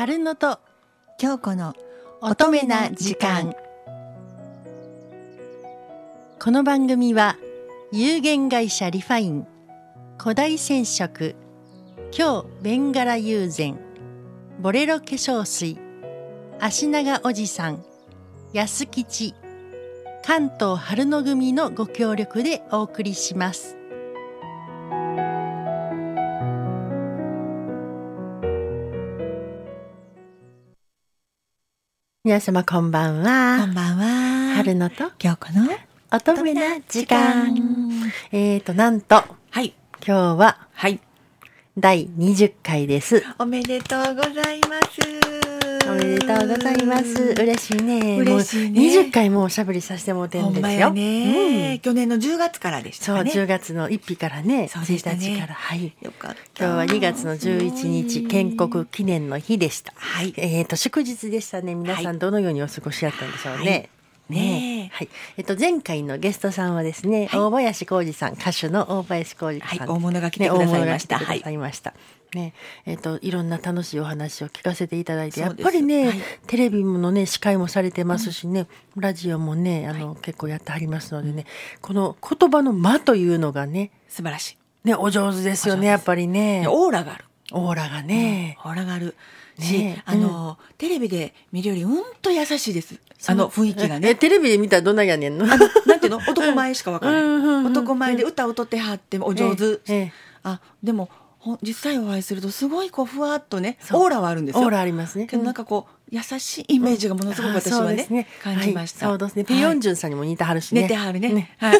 春野と京子の乙女な時間。この番組は有限会社リファイン、古代染色、京ベンガラ友禅、ボレロ化粧水、足長おじさん、安吉、関東春野組のご協力でお送りします。皆様こんばんは。 こんばんは。 春野と京子の乙女な時間。なんと、 はい、 今日ははい、 第20回です。 おめでとうございます。 おめでとうございます。嬉しいね。 嬉しいね。 もう20回もおしゃべりさせてもらってるんですよ。 ほんまやね、去年の10月からでしたね。 そう、10月の1日からね、 そうでしたね、 1日から、はい。 よかった。 今日は2月の11日、建国記念の日でした。 はい。 祝日でしたね。皆さんどのようにお過ごしだったんでしょうね。ねえ、はい。前回のゲストさんはですね、大林浩二さん、歌手の大林浩二さん、 はい、大物が来てくださいました。 はい、大物が来てくださいました。ね、いろんな楽しいお話を聞かせていただいて、やっぱりね、テレビのね司会もされてますしね、ラジオもね結構やってはりますのでね、この言葉の間というのがね素晴らしいね、お上手ですよね。やっぱりね、 オーラがある。 オーラがね、 オーラがあるし、テレビで見るよりうんと優しいです。雰囲気がね。 テレビで見たらどんなやねんの。 なんていうの、男前しかわからない。男前で歌を歌ってはってお上手。でも実際お会いするとすごいふわっとね、オーラはあるんですよ。 オーラありますね。 けどなんか優しいイメージがものすごく私はね、感じました。 そうですね。ペヨンジュンさんにも似てはるしね。 似てはるね。はい。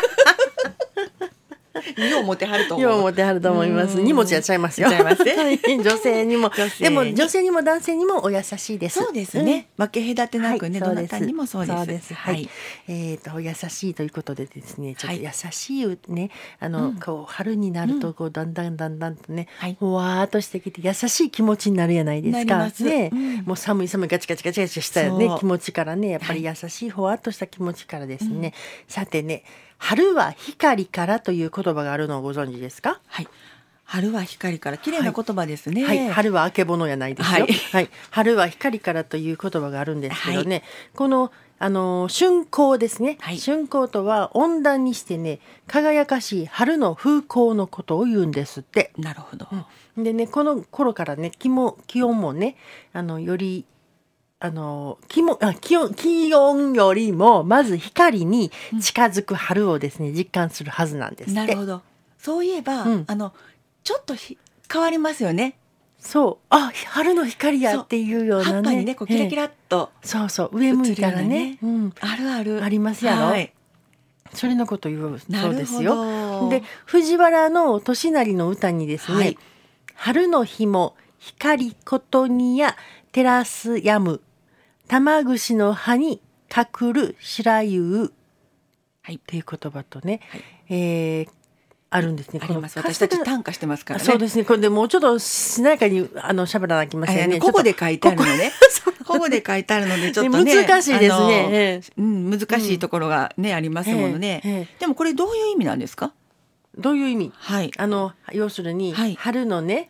よう持てはると思う。 よう持てはると思います。荷物やっちゃいますよ。女性にも。でも女性にも男性にもお優しいです。 そうですね。分け隔てなくね、どなたにもそうです。 はい。お優しいということでですね、ちょっと優しいね、こう春になるとだんだんとね、ふわーっとしてきて優しい気持ちになるじゃないですか。ね、もう寒いガチガチしたね気持ちからね、やっぱり優しいふわっとした気持ちからですね。さてね。春は光からという言葉があるのをご存知ですか？ はい。春は光から、綺麗な言葉ですね。 はい。春はあけぼのやないですよ。はい。春は光からという言葉があるんですけどね、この春光ですね。春光とは温暖にしてね、輝かしい春の風光のことを言うんですって。 なるほど。 でね、この頃からね、気温もね、より気温よりもまず光に近づく春をですね、実感するはずなんですって。 なるほど。そういえば、ちょっと変わりますよね。 そう、春の光やっていうようなね、 葉っぱにね、キラキラっと、 そう上向いたらね、 あるあるありますやろ。 はい、 それのこと言うそうですよ。で、藤原の利成の歌にですね、春の日も光ことにや照らすやむ。玉串の葉に隠る白湯っていう言葉とね、あるんですね。 あります。私たち短歌してますからね。 そうですね。これでもうちょっとしなやかに喋らなきゃいけませんね。 ここで書いてあるのね。ここで書いてあるのでちょっとね、 難しいですね。 難しいところがねありますものね。でもこれどういう意味なんですか？ どういう意味？ はい。 要するに春のね、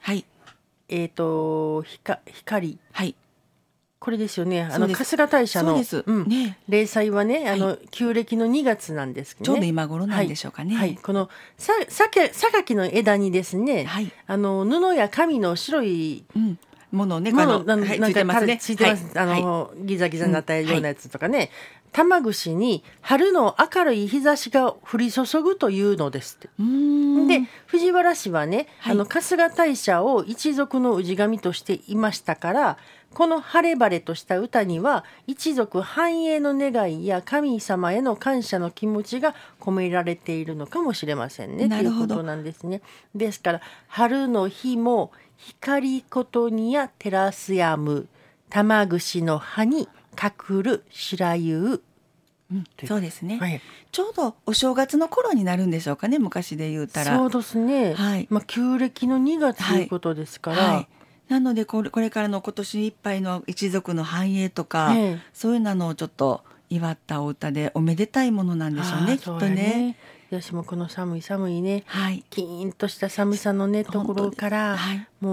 光。はい。これですよね。春日大社の例祭はね、旧暦の2月なんですけどね。 ちょうど今頃なんでしょうかね。 はい。この榊の枝にですね、布や紙の白いものね、 ついてますね。ついてます。ギザギザになったようなやつとかね。玉串に春の明るい日差しが降り注ぐというのですって。で、藤原氏はね、春日大社を一族の氏神としていましたから、この晴れ晴れとした歌には一族繁栄の願いや神様への感謝の気持ちが込められているのかもしれませんね。ということなんですね。ですから春の日も光ことにや照らすやむ玉串の葉に隠る白湯、 そうですね、ちょうどお正月の頃になるんでしょうかね、昔で言うたら。 そうですね、旧暦の2月ということですから、 なのでこれからの今年いっぱいの一族の繁栄とか、そういうのをちょっと祝ったお歌でおめでたいものなんでしょうね、きっとね。 私もこの寒いね、キーンとした寒さのねところから、も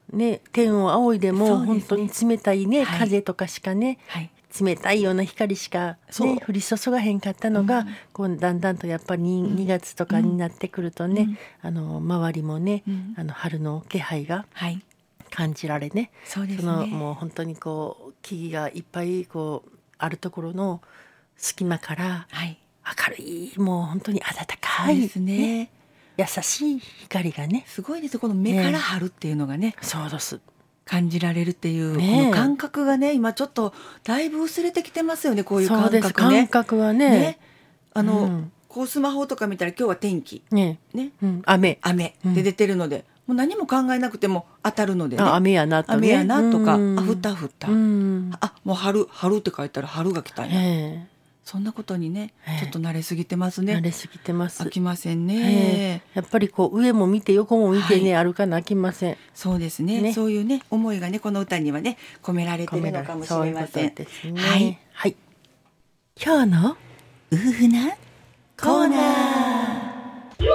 ね、天を仰いでも本当に冷たいね、 はい風とかしかね、 はい、 冷たいような光しか、ね、降り注がへんかったのが、こうだんだんとやっぱり 2月とかになってくるとね、周りもね、春の気配が感じられね、 そうですね、 そのもう本当にこう木々がいっぱいこうあるところの隙間から、明るいもう本当に温かい、 ですね、 優しい光がね、 すごいです。この目から春っていうのがね、 そうです感じられるっていう、この感覚がね今ちょっとだいぶ薄れてきてますよね、こういう感覚ね。 感覚はね、 こうスマホとか見たら今日は天気ね、雨で出てるので、もう何も考えなくても当たるのでね、 雨やなとか、 雨やなとか、降った、もう春って書いたら春が来たんや、そんなことにね、ちょっと慣れすぎてますね。 慣れすぎてます。 飽きませんね。 やっぱりこう上も見て横も見てね、歩かな飽きません。 そうですね。そういうね思いがねこの歌にはね込められてるのかもしれません。はい。 はい。今日のウフフなコーナー。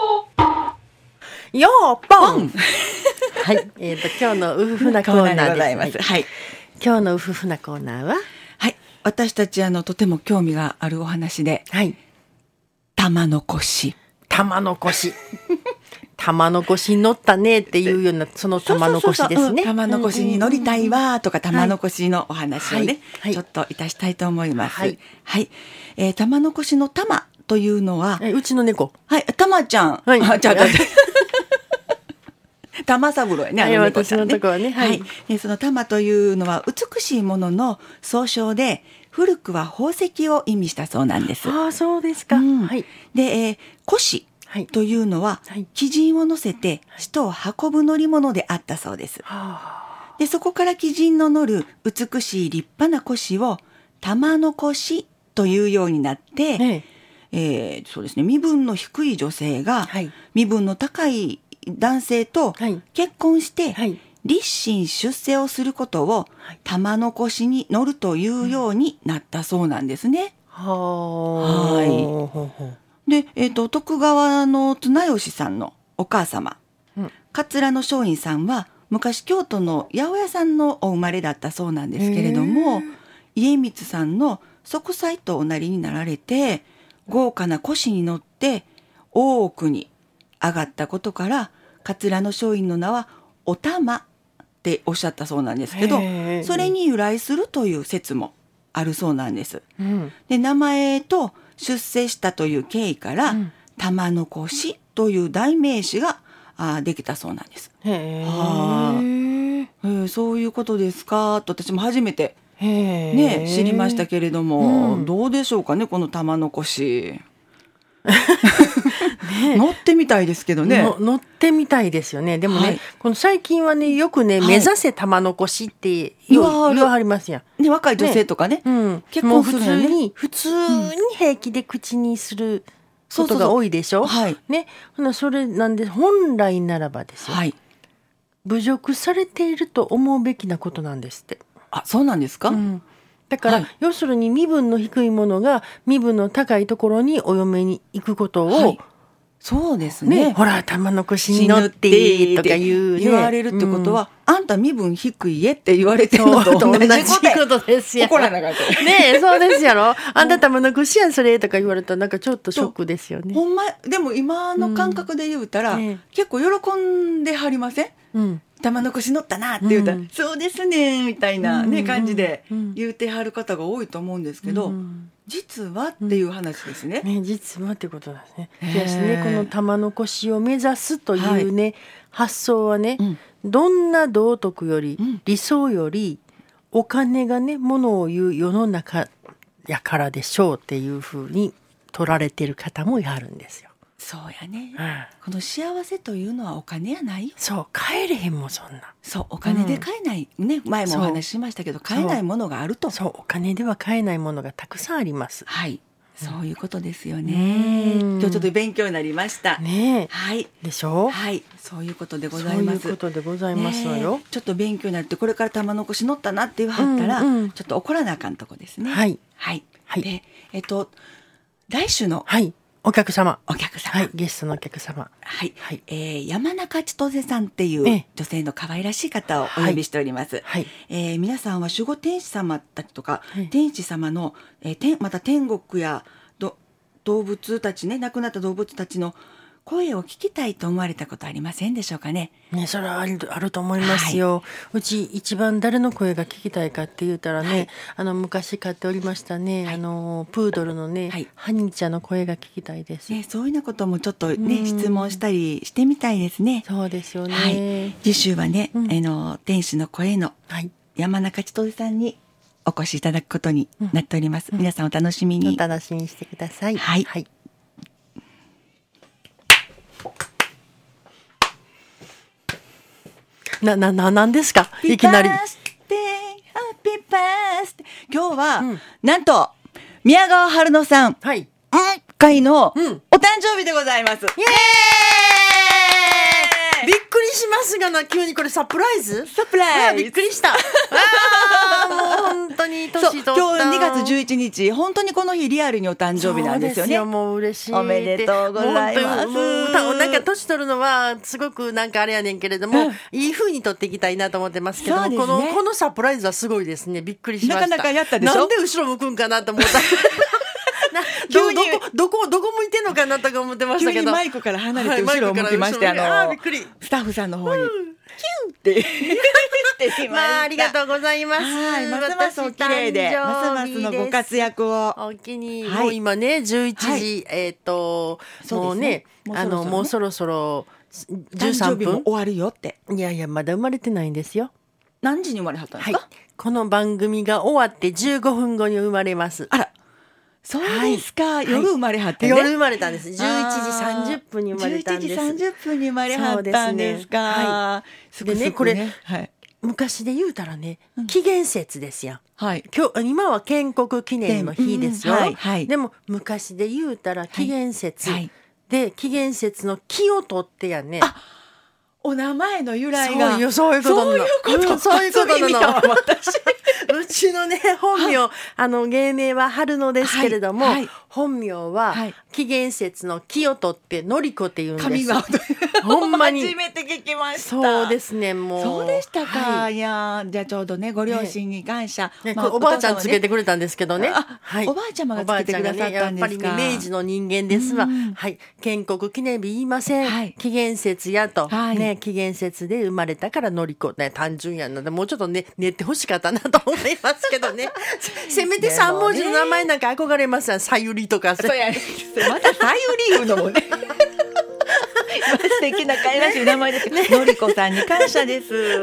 よーぽん。はい。今日のウフフなコーナーでございます。 はい。 今日のウフフなコーナーは、 はい。私たちとても興味があるお話で、 はい。 玉の腰。 玉の腰。玉の腰に乗ったねっていうような、その玉の腰ですね。 玉の腰に乗りたいわとか、玉の腰のお話をね、ちょっといたしたいと思います。はい。玉の腰の玉というのは、 うちの猫。 はい。玉ちゃん。はい。玉三郎やね、 私のとこはね。 はい。その玉というのは美しいものの総称で、古くは宝石を意味したそうなんです。 ああ、そうですか。はい。 で、腰というのは、貴人を乗せて人を運ぶ乗り物であったそうです。で、そこから貴人の乗る美しい立派な腰を玉の腰というようになって、そうですね、身分の低い女性が身分の高い男性と結婚して、立身出世をすることを玉の腰に乗るというようになったそうなんですね。で、徳川の綱吉さんのお母様、桂の松陰さんは昔京都の八百屋さんのお生まれだったそうなんですけれども、家光さんの息災とおなりになられて、豪華な腰に乗って大奥に上がったことから、桂の松陰の名はお玉っておっしゃったそうなんですけど、それに由来するという説もあるそうなんです。で、名前と出世したという経緯から、玉の腰という代名詞ができたそうなんです。そういうことですかと私も初めてね知りましたけれども、どうでしょうかね、この玉の腰。乗ってみたいですけどね。 乗ってみたいですよね。でもね、この最近はねよくね、目指せ玉の腰って言わはりますやん。 若い女性とかね、結婚するよね。 普通に平気で口にすることが多いでしょ。ね、それなんで本来ならばですよ。侮辱されていると思うべきなことなんですって。 あ、そうなんですか。 だから、要するに身分の低い者が身分の高いところにお嫁に行くことを、 そうですね。 ほら玉の腰に乗ってとか言われるってことは、あんた身分低いえって言われてるのと同じことですよ。 怒らなかったねえ、そうですやろ。あんた玉の腰やんそれとか言われたらなんかちょっとショックですよね。 ほんまでも今の感覚で言うたら、結構喜んではりません？玉の腰乗ったなって言うたら、そうですねみたいなね感じで言うてはる方が多いと思うんですけど、実はっていう話ですね。 実はってことですね。ですね、この玉の腰を目指すというね、発想はね、どんな道徳より、理想よりお金がねものを言う世の中やからでしょうっていうふうに取られてる方もいはるんですよ。 そうやね、この幸せというのはお金やないよ。 そう、買えれへんもんそんな。 そう、お金で買えない、ね、前もお話ししましたけど、買えないものがあると。 そう、お金では買えないものがたくさんあります。 はい、そういうことですよね。今日ちょっと勉強になりましたね。 はい、 でしょ。 はい、そういうことでございます。 そういうことでございますのよ。 ちょっと勉強になって、これから玉の腰乗ったなって言わはったら、ちょっと怒らなあかんとこですね。はいはい。で、来週のお客様、 はい、 ゲストのお客様、 はい、山中千歳さんっていう女性の可愛らしい方をお呼びしております。皆さんは守護天使様たちとか、天使様の、また天国や動物たちね、亡くなった動物たちの声を聞きたいと思われたことありませんでしょうかね。 それはあると思いますよ。うち一番誰の声が聞きたいかって言ったらね、昔飼っておりましたね、プードルのね、ハニーちゃんの声が聞きたいです。 そういうようなこともちょっとね、質問したりしてみたいですね。 そうですよね。 次週はね、天使の声の山中千歳さんにお越しいただくことになっております。皆さんお楽しみに。 お楽しみにしてください。なんですか、いきなり。 今日は、なんと宮川春乃さん会のお誕生日でございます。イエーイ。 びっくりしますがな、急にこれサプライズ。びっくりした。もう本当に年取った。 今日2月11日、本当にこの日リアルにお誕生日なんですよね。 もう嬉しい。 おめでとうございます。 なんか年取るのはすごくなんかあれやねんけれども、いい風に取っていきたいなと思ってますけども、このサプライズはすごいですね。びっくりしました。 なかなかやったでしょ。 なんで後ろ向くんかなと思った。どこ向いてんのかなとか思ってましたけど、 急にマイクから離れて後ろを向きまして、 びっくり。 スタッフさんの方にキュンって言ってきました。 ありがとうございます。 ますますお綺麗で、ますますのご活躍をお気に。もう今ね11時、もうね、もうそろそろ13分終わるよって。 いやまだ生まれてないんですよ。 何時に生まれはったんですか。 この番組が終わって15分後に生まれます。 あら、そうですか。夜生まれはってね。 夜生まれたんです。11時30分に生まれたんです。 11時30分に生まれはったんですか。 でね、これ昔で言うたらね、紀元節ですやん。今は建国記念の日ですよ。でも昔で言うたら紀元節で、紀元節の気を取ってやね。 お名前の由来がそういうことなの。うちのね、本名芸名は春乃ですけれども、本名は紀元節の気を取ってのりこって言うんです。ほんまに初めて聞きました。 そうですね。もうそうでしたか。いや、じゃあちょうどね、ご両親に感謝。 おばあちゃんつけてくれたんですけどね。 おばあちゃまがつけてくださったんですか。 やっぱり明治の人間ですわ。建国記念日言いません。紀元節やとね、紀元節で生まれたからのりこね、単純やな。もうちょっとね、練ってほしかったなと思いますけどね。せめて3文字の名前なんか憧れますやん。さゆりとか。 そうや、またさゆり言うのもね。素敵な可愛らしい名前ですけど、のりこさんに感謝です。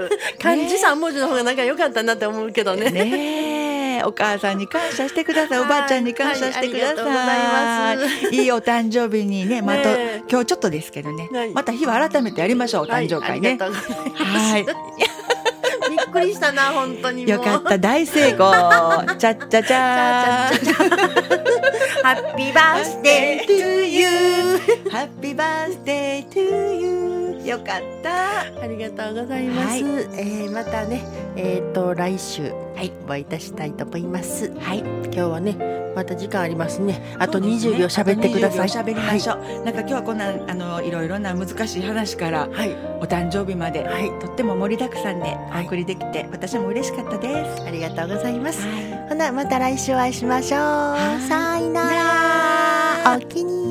漢字3文字の方がなんか良かったなって思うけどね。 ねえ、お母さんに感謝してください。おばあちゃんに感謝してください。いいお誕生日にね、また今日ちょっとですけどね、また日は改めてやりましょう。お誕生会ね。はい。 びっくりしたな、本当に。 よかった、大成功。チャッチャチャー。 ハッピーバースデートゥーユー。 ハッピーバースデートゥーユー。よかった。 ありがとうございます。またね、来週お会いいたしたいと思います。今日はね、また時間ありますね。あと20秒喋ってください。 喋りましょう。なんか今日はこんないろいろな難しい話から、お誕生日まで、とっても盛りだくさんでお送りできて、私も嬉しかったです。 ありがとうございます。ほな、また来週お会いしましょう。さよなら。おきに。